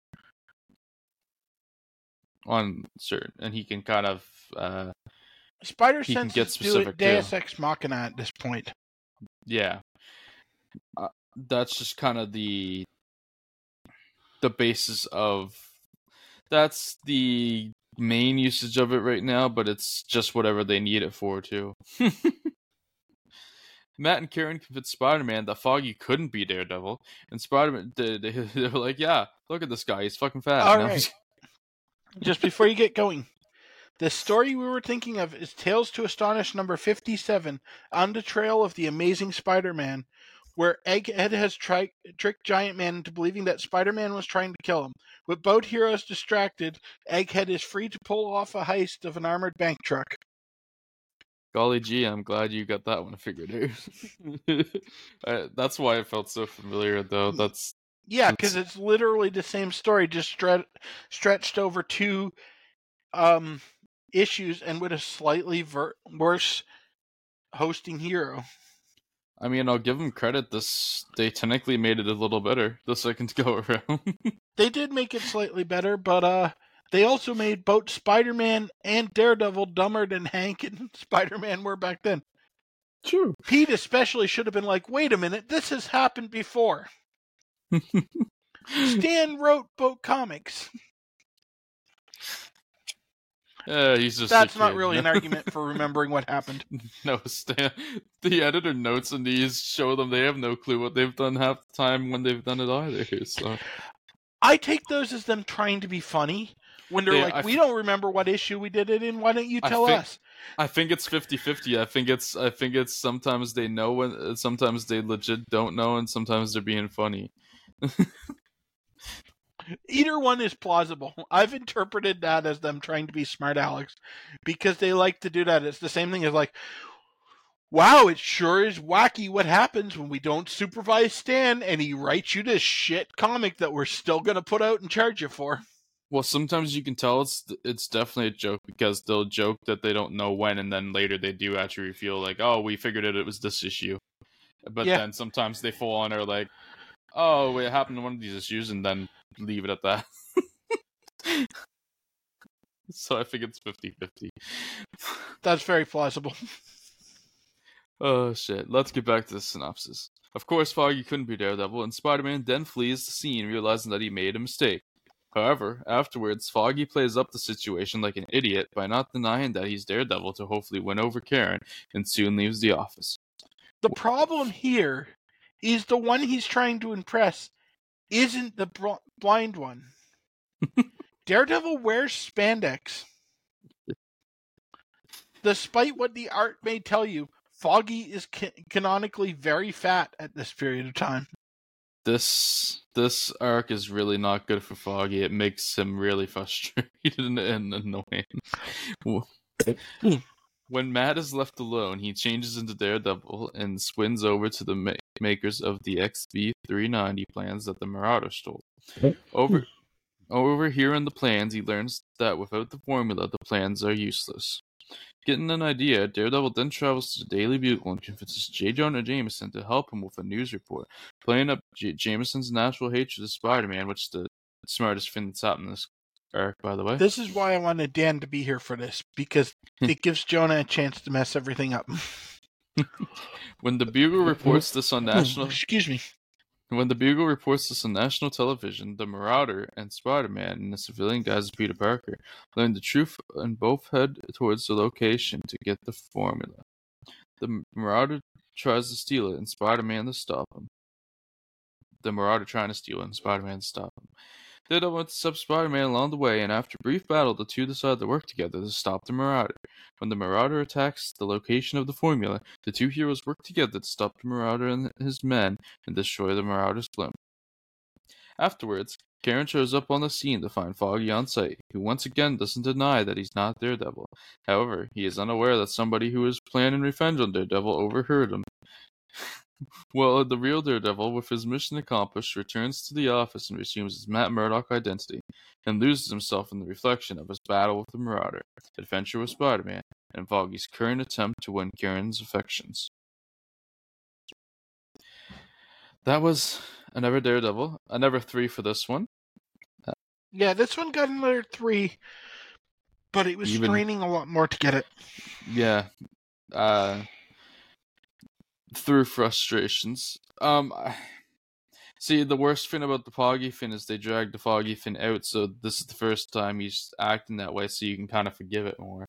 On certain, and he can kind of, Spider Sense is doing Deus Ex Machina at this point. Yeah. That's just kind of the basis of... That's the main usage of it right now, but it's just whatever they need it for, too. Matt and Karen convinced Spider-Man that Foggy couldn't be Daredevil, and Spider-Man, they were like, yeah, look at this guy, he's fucking fat. Alright. Just before you get going, the story we were thinking of is Tales to Astonish number 57, On the Trail of the Amazing Spider-Man, where Egghead has tricked Giant Man into believing that Spider-Man was trying to kill him. With both heroes distracted, Egghead is free to pull off a heist of an armored bank truck. Golly gee, I'm glad you got that one figured out. That's why it felt so familiar, though. Yeah, because it's literally the same story, just stretched over 2 issues and with a slightly worse hosting hero. I mean, I'll give them credit. They technically made it a little better the second go around. They did make it slightly better, but they also made both Spider-Man and Daredevil dumber than Hank and Spider-Man were back then. True. Pete especially should have been like, wait a minute, this has happened before. Stan wrote both comics. He's just... That's not really an argument for remembering what happened. No, Stan. The editor notes in these show them they have no clue what they've done half the time when they've done it either. So I take those as them trying to be funny. When they're we don't remember what issue we did it in, why don't you tell us? I think it's 50-50. I think it's sometimes they know when, sometimes they legit don't know, and sometimes they're being funny. Either one is plausible. I've interpreted that as them trying to be smart Alex, because they like to do that. It's the same thing as like, wow, it sure is wacky what happens when we don't supervise Stan and he writes you this shit comic that we're still going to put out and charge you for. Well, sometimes you can tell it's definitely a joke, because they'll joke that they don't know when, and then later they do actually feel like, oh, we figured it was this issue. But then sometimes they fall on are like, oh, it happened in one of these issues, and then leave it at that. So I think it's 50-50. That's very plausible. Oh shit, let's get back to the synopsis. Of course, Foggy couldn't be Daredevil, and Spider-Man then flees the scene, realizing that he made a mistake. However, afterwards, Foggy plays up the situation like an idiot by not denying that he's Daredevil to hopefully win over Karen, and soon leaves the office. The problem here is the one he's trying to impress isn't the blind one. Daredevil wears spandex. Despite what the art may tell you, Foggy is canonically very fat at this period of time. This arc is really not good for Foggy. It makes him really frustrated and annoying. When Matt is left alone, he changes into Daredevil and swings over to the makers of the XV390 plans that the Marauder stole. Overhearing the plans, he learns that without the formula, the plans are useless. Getting an idea, Daredevil then travels to the Daily Bugle and convinces J. Jonah Jameson to help him with a news report, playing up Jameson's natural hatred of Spider-Man, which is the smartest thing that's happened in this arc, by the way. This is why I wanted Dan to be here for this, because it gives Jonah a chance to mess everything up. When the Bugle reports this on national... Excuse me. When the Bugle reports this on national television, the Marauder and Spider-Man, in the civilian guise of Peter Parker, learn the truth and both head towards the location to get the formula. The Marauder tries to steal it and Spider-Man to stop him. Daredevil intercepts Spider-Man along the way, and after a brief battle, the two decide to work together to stop the Marauder. When the Marauder attacks the location of the formula, the two heroes work together to stop the Marauder and his men and destroy the Marauder's blimp. Afterwards, Karen shows up on the scene to find Foggy on site, who once again doesn't deny that he's not Daredevil. However, he is unaware that somebody who is planning revenge on Daredevil overheard him. Well, the real Daredevil, with his mission accomplished, returns to the office and resumes his Matt Murdock identity, and loses himself in the reflection of his battle with the Marauder, adventure with Spider-Man, and Foggy's current attempt to win Karen's affections. That was another Daredevil, another 3 for this one. Yeah, this one got another 3, but it was straining a lot more to get it. Yeah. Through frustrations. See, the worst thing about the Foggy thing is they dragged the Foggy thing out, so this is the first time he's acting that way, so you can kind of forgive it more.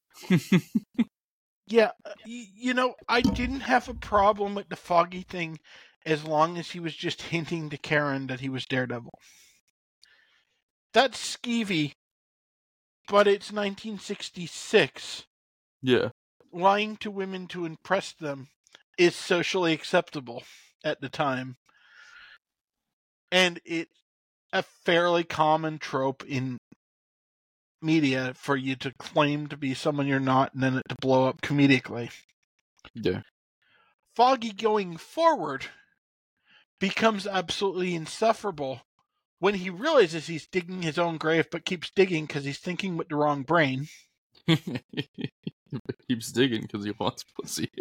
Yeah, I didn't have a problem with the Foggy thing as long as he was just hinting to Karen that he was Daredevil. That's skeevy, but it's 1966. Yeah. Lying to women to impress them is socially acceptable at the time. And it's a fairly common trope in media for you to claim to be someone you're not and then it to blow up comedically. Yeah. Foggy going forward becomes absolutely insufferable when he realizes he's digging his own grave but keeps digging because he's thinking with the wrong brain. Keeps digging because he wants pussy.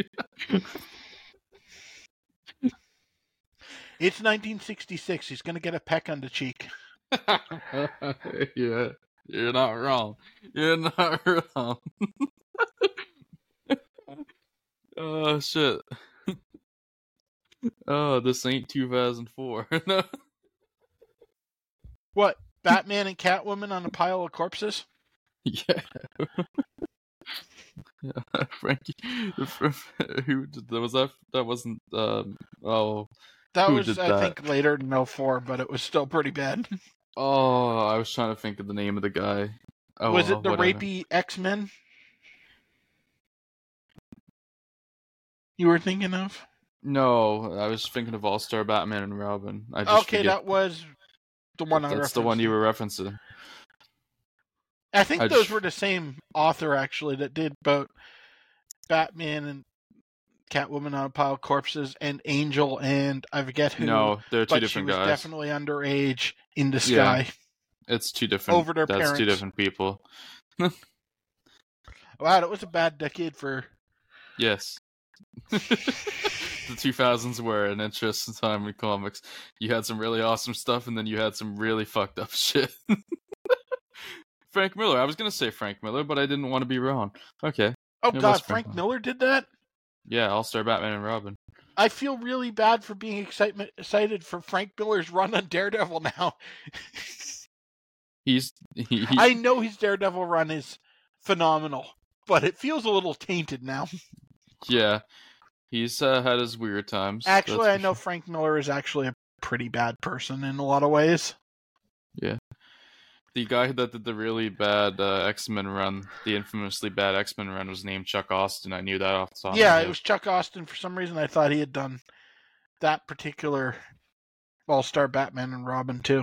It's 1966. He's going to get a peck on the cheek. Yeah, you're not wrong. You're not wrong. Oh, shit. Oh, this ain't 2004. No. What? Batman and Catwoman on a pile of corpses? Yeah. Yeah, Frankie. Who did that? Was that? That wasn't. That was, I think, later than 2004, but it was still pretty bad. Oh, I was trying to think of the name of the guy. Oh, was it the rapey X-Men? You were thinking of? No, I was thinking of All-Star Batman and Robin. That was the one I referenced. That's the one you were referencing. I think those were the same author, actually, that did both Batman and Catwoman on a pile of corpses and Angel and I forget who. No, they're two different guys. She was definitely underage in the sky. Yeah, it's two different. Over their parents. That's two different people. Wow, it was a bad decade for. Yes. The 2000s were an interesting time in comics. You had some really awesome stuff, and then you had some really fucked up shit. Frank Miller. I was gonna say Frank Miller, but I didn't want to be wrong. Okay. Oh God, Frank Miller did that? Yeah, All-Star Batman and Robin. I feel really bad for being excited for Frank Miller's run on Daredevil now. I know his Daredevil run is phenomenal, but it feels a little tainted now. Yeah, he's had his weird times. Actually, I know Frank Miller is actually a pretty bad person in a lot of ways. Yeah. The guy that did the really bad X-Men run, the infamously bad X-Men run, was named Chuck Austin. I knew that off the top of my head. It was Chuck Austin. For some reason, I thought he had done that particular All-Star Batman and Robin too.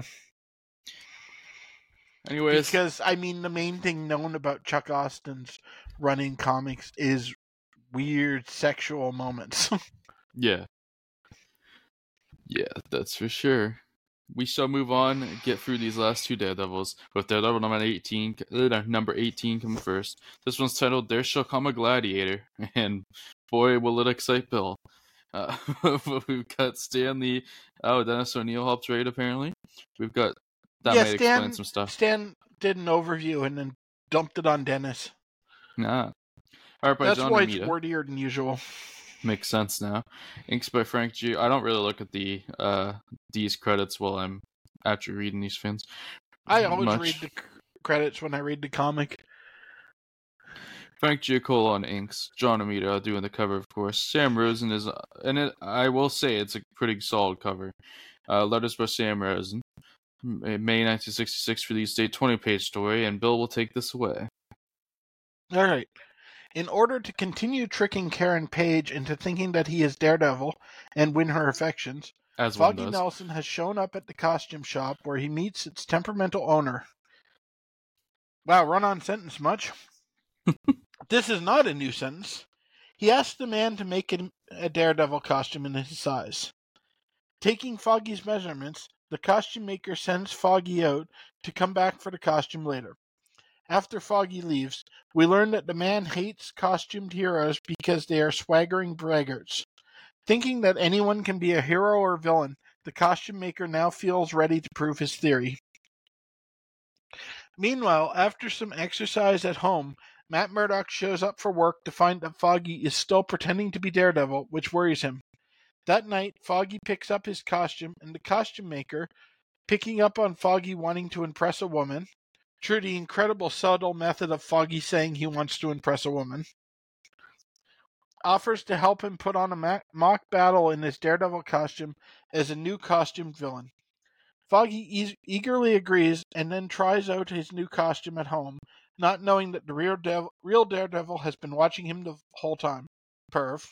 Anyways, because I mean, the main thing known about Chuck Austin's running comics is weird sexual moments. Yeah, that's for sure. We shall move on and get through these last two Daredevils, with Daredevil number 18 coming first. This one's titled There Shall Come a Gladiator, and boy, will it excite Bill. We've got Stan Lee. Oh, Dennis O'Neil helped write, apparently. We've got... That might explain some stuff. Stan did an overview and then dumped it on Dennis. Nah. Art by That's John why Romita. It's wordier than usual. Makes sense now. Inks by Frank G. I don't really look at these credits while I'm actually reading these things. I always read the credits when I read the comic. Frank Giacola on inks. John Romita doing the cover, of course. Sam Rosen is in it. I will say it's a pretty solid cover. Letters by Sam Rosen. May 1966 release date, 20-page story, and Bill will take this away. All right. In order to continue tricking Karen Page into thinking that he is Daredevil and win her affections, Foggy Nelson has shown up at the costume shop where he meets its temperamental owner. Wow, run-on sentence much? This is not a new sentence. He asks the man to make a Daredevil costume in his size. Taking Foggy's measurements, the costume maker sends Foggy out to come back for the costume later. After Foggy leaves, we learn that the man hates costumed heroes because they are swaggering braggarts. Thinking that anyone can be a hero or villain, the costume maker now feels ready to prove his theory. Meanwhile, after some exercise at home, Matt Murdock shows up for work to find that Foggy is still pretending to be Daredevil, which worries him. That night, Foggy picks up his costume, and the costume maker, picking up on Foggy wanting to impress a woman, through the incredible subtle method of Foggy saying he wants to impress a woman, offers to help him put on a mock battle in his Daredevil costume as a new costumed villain. Foggy eagerly agrees and then tries out his new costume at home, not knowing that the real Daredevil has been watching him the whole time. Perv.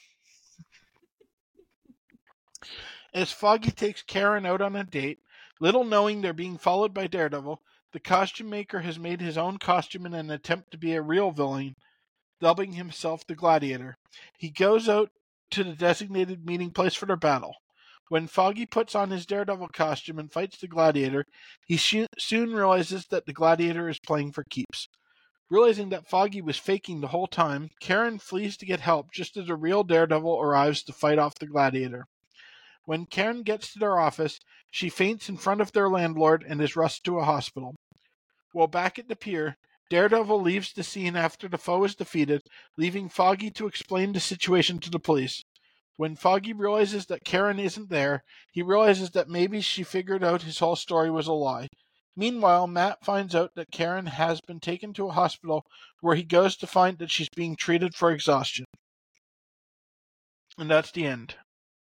As Foggy takes Karen out on a date, little knowing they're being followed by Daredevil, the costume maker has made his own costume in an attempt to be a real villain, dubbing himself the Gladiator. He goes out to the designated meeting place for their battle. When Foggy puts on his Daredevil costume and fights the Gladiator, he soon realizes that the Gladiator is playing for keeps. Realizing that Foggy was faking the whole time, Karen flees to get help just as a real Daredevil arrives to fight off the Gladiator. When Karen gets to their office, she faints in front of their landlord and is rushed to a hospital. While back at the pier, Daredevil leaves the scene after the foe is defeated, leaving Foggy to explain the situation to the police. When Foggy realizes that Karen isn't there, he realizes that maybe she figured out his whole story was a lie. Meanwhile, Matt finds out that Karen has been taken to a hospital where he goes to find that she's being treated for exhaustion. And that's the end.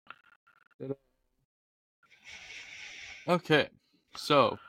Okay, so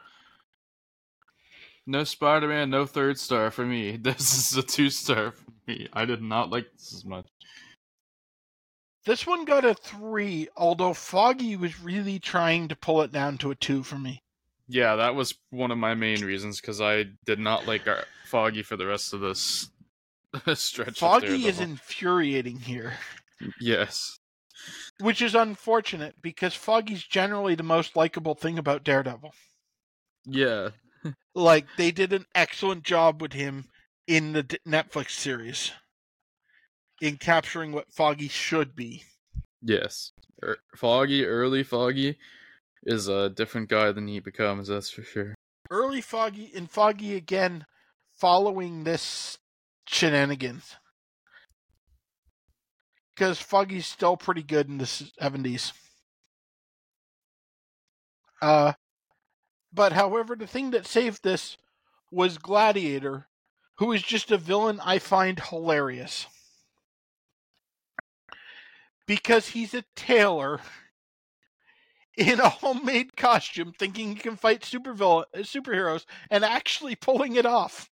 no Spider-Man, no third star for me. This is a 2-star for me. I did not like this as much. This one got a 3, although Foggy was really trying to pull it down to a 2 for me. Yeah, that was one of my main reasons, because I did not like Foggy for the rest of this stretch. Foggy is infuriating here. Yes. Which is unfortunate, because Foggy's generally the most likable thing about Daredevil. Yeah. Like, they did an excellent job with him in the Netflix series, in capturing what Foggy should be. Yes. Early Foggy is a different guy than he becomes, that's for sure. Early Foggy, and Foggy again, following this shenanigans. because Foggy's still pretty good in the 70s. But however, the thing that saved this was Gladiator, who is just a villain I find hilarious. Because he's a tailor in a homemade costume thinking he can fight superheroes and actually pulling it off.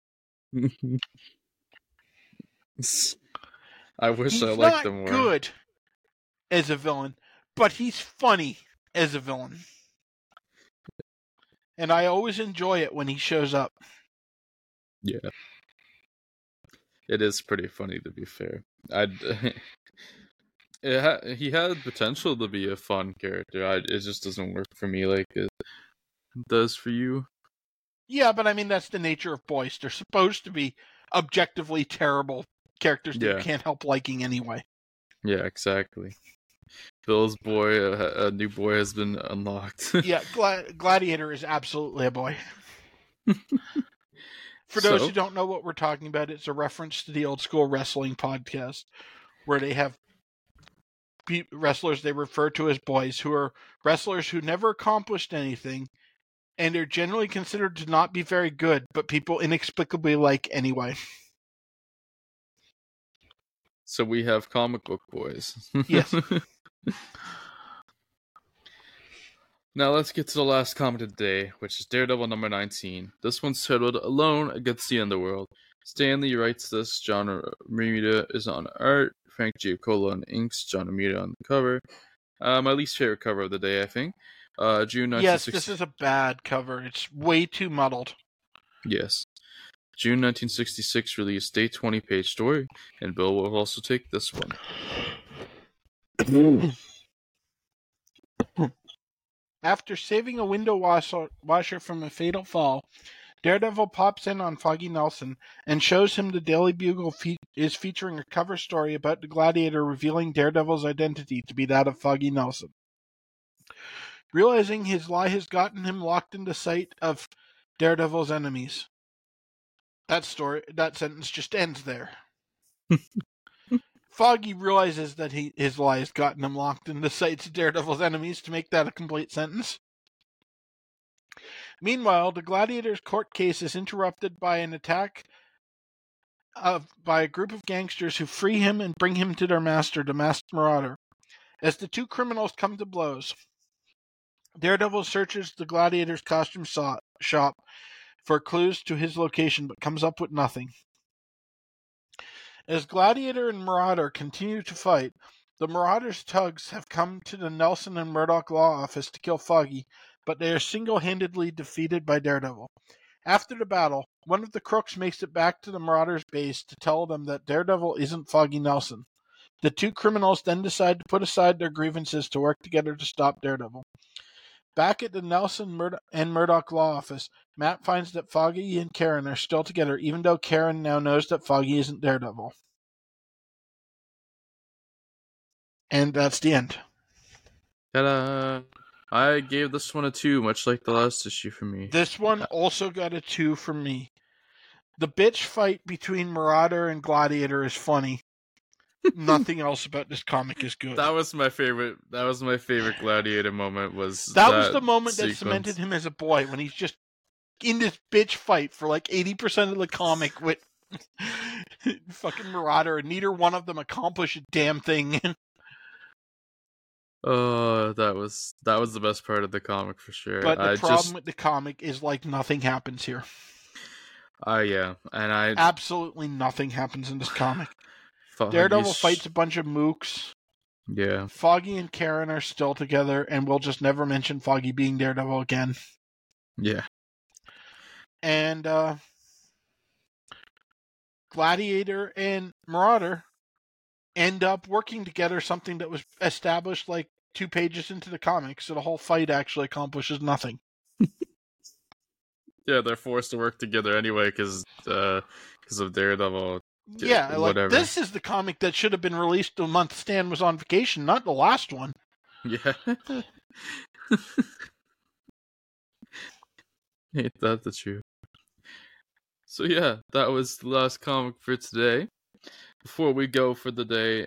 I wish he's I liked him more. He's not good as a villain, but he's funny as a villain. And I always enjoy it when he shows up. Yeah. It is pretty funny, to be fair. He had potential to be a fun character. It just doesn't work for me like it does for you. Yeah, but I mean, that's the nature of boys. They're supposed to be objectively terrible characters that you can't help liking anyway. Yeah, exactly. Bill's boy, a new boy has been unlocked. Yeah, Gladiator is absolutely a boy. For those who don't know what we're talking about, it's a reference to the old school wrestling podcast where they have wrestlers they refer to as boys, who are wrestlers who never accomplished anything and are generally considered to not be very good, but people inexplicably like anyway. So we have comic book boys. Yes. Now let's get to the last comic of the day, which is Daredevil number 19. This one's titled Alone Against the Underworld. Stanley writes this, John Romita is on art, Frank Giacola on inks, John Romita on the cover. My least favorite cover of the day, I think. June 1960. Yes, this is a bad cover. It's way too muddled. Yes. June 1966 release, day 20 page story, and Bill will also take this one. After saving a window washer from a fatal fall, Daredevil pops in on Foggy Nelson and shows him the Daily Bugle is featuring a cover story about the Gladiator revealing Daredevil's identity to be that of Foggy Nelson. Realizing his lie has gotten him locked into sight of Daredevil's enemies. That sentence just ends there. Foggy realizes that his lie has gotten him locked in the sights of Daredevil's enemies to make that a complete sentence. Meanwhile, the Gladiator's court case is interrupted by an attack by a group of gangsters who free him and bring him to their master, the Masked Marauder. As the two criminals come to blows, Daredevil searches the Gladiator's costume shop for clues to his location, but comes up with nothing. As Gladiator and Marauder continue to fight, the Marauder's thugs have come to the Nelson and Murdoch law office to kill Foggy, but they are single-handedly defeated by Daredevil. After the battle, one of the crooks makes it back to the Marauder's base to tell them that Daredevil isn't Foggy Nelson. The two criminals then decide to put aside their grievances to work together to stop Daredevil. Back at the Nelson and Murdoch law office, Matt finds that Foggy and Karen are still together, even though Karen now knows that Foggy isn't Daredevil. And that's the end. Ta-da! I gave this one a 2, much like the last issue for me. This one also got a 2 from me. The bitch fight between Marauder and Gladiator is funny. Nothing else about this comic is good. That was my favorite Gladiator moment. Was the moment that cemented him as a boy, when he's just in this bitch fight for like 80% of the comic with fucking Marauder, and neither one of them accomplish a damn thing. Oh, that was the best part of the comic for sure. But the problem with the comic is like nothing happens here. Yeah, and absolutely nothing happens in this comic. Daredevil fights a bunch of mooks. Yeah. Foggy and Karen are still together, and we'll just never mention Foggy being Daredevil again. Yeah. And Gladiator and Marauder end up working together, something that was established like 2 pages into the comic, so the whole fight actually accomplishes nothing. Yeah, they're forced to work together anyway because of Daredevil. Yeah, whatever. This is the comic that should have been released the month Stan was on vacation, not the last one. Yeah. Ain't that the truth? So yeah, that was the last comic for today. before we go for the day,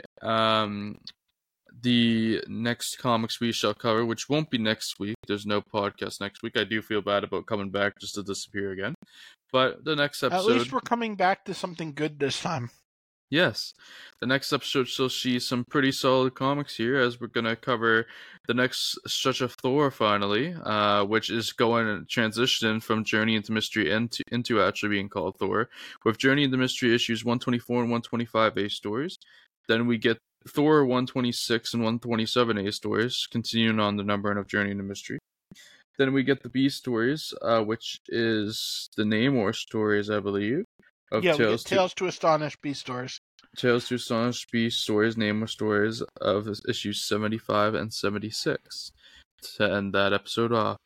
the next comics we shall cover, which won't be next week. There's no podcast next week. I do feel bad about coming back just to disappear again. But the next episode... At least we're coming back to something good this time. Yes. The next episode shall see some pretty solid comics here, as we're going to cover the next stretch of Thor, finally, which is going to transition from Journey into Mystery into actually being called Thor, with Journey into Mystery issues 124 and 125 A stories. Then we get Thor 126 and 127 A stories, continuing on the numbering of Journey into Mystery. Then we get the B stories, which is the Namor stories, I believe. We get Tales to Astonish B stories. Tales to Astonish B stories, Namor stories of issues 75 and 76 to end that episode off.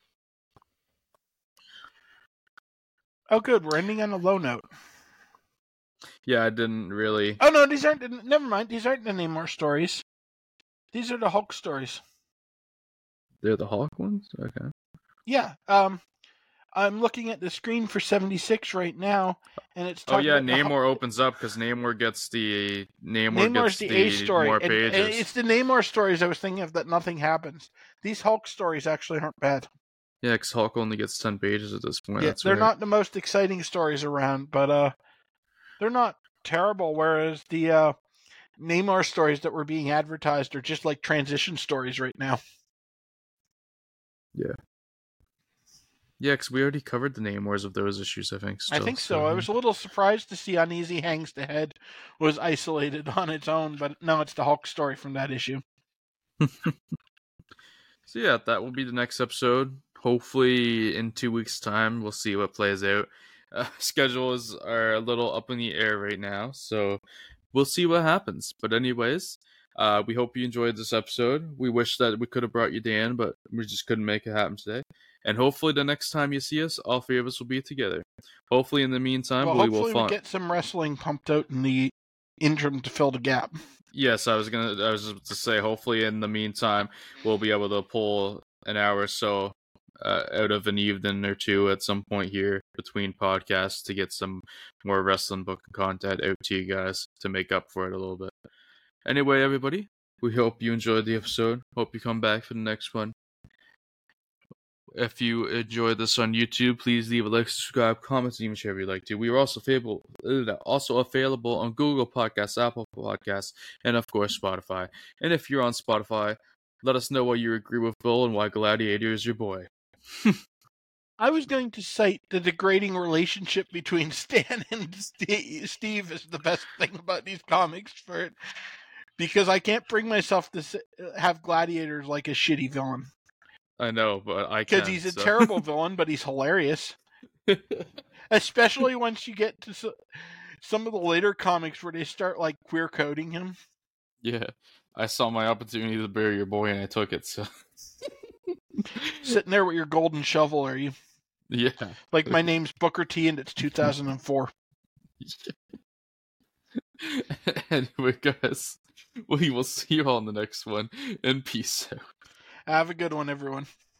Oh, good. We're ending on a low note. Yeah, I didn't really... Oh, no, these aren't... Never mind. These aren't the Namor stories. These are the Hulk stories. They're the Hulk ones? Okay. Yeah. I'm looking at the screen for 76 right now, and it's talking about Namor opens up because Namor gets the... Namor's the A story. More pages. And it's the Namor stories I was thinking of that nothing happens. These Hulk stories actually aren't bad. Yeah, because Hulk only gets 10 pages at this point. Yeah, they're not the most exciting stories around, but they're not terrible, whereas the Namor stories that were being advertised are just like transition stories right now. Yeah. Yeah, because we already covered the Namors of those issues, I think. I think so. I was a little surprised to see Uneasy Hangs the Head was isolated on its own, but no, it's the Hulk story from that issue. So yeah, that will be the next episode. Hopefully in 2 weeks' time, we'll see what plays out. Schedules are a little up in the air right now, so we'll see what happens. But anyways, we hope you enjoyed this episode. We wish that we could have brought you Dan, but we just couldn't make it happen today. And hopefully the next time you see us, all three of us will be together. Hopefully in the meantime, we will hopefully we get some wrestling pumped out in the interim to fill the gap. Yes, I was just to say, hopefully in the meantime, we'll be able to pull an hour or so out of an evening or two at some point here between podcasts to get some more wrestling book content out to you guys to make up for it a little bit. Anyway, everybody, we hope you enjoyed the episode. Hope you come back for the next one. If you enjoyed this on YouTube, please leave a like, subscribe, comment, and even share if you'd like to. We are also available on Google Podcasts, Apple Podcasts, and of course Spotify. And if you're on Spotify, let us know why you agree with Bill and why Gladiator is your boy. I was going to cite the degrading relationship between Stan and Steve as the best thing about these comics for it, because I can't bring myself to have Gladiator like a shitty villain. I know, but I can't. Because he's a terrible villain, but he's hilarious. Especially once you get to some of the later comics where they start like queer coding him. Yeah, I saw my opportunity to bury your boy and I took it. So sitting there with your golden shovel, are you? Yeah. Like my name's Booker T and it's 2004. Anyway, guys, we will see you all in the next one, and peace out. Have a good one, everyone.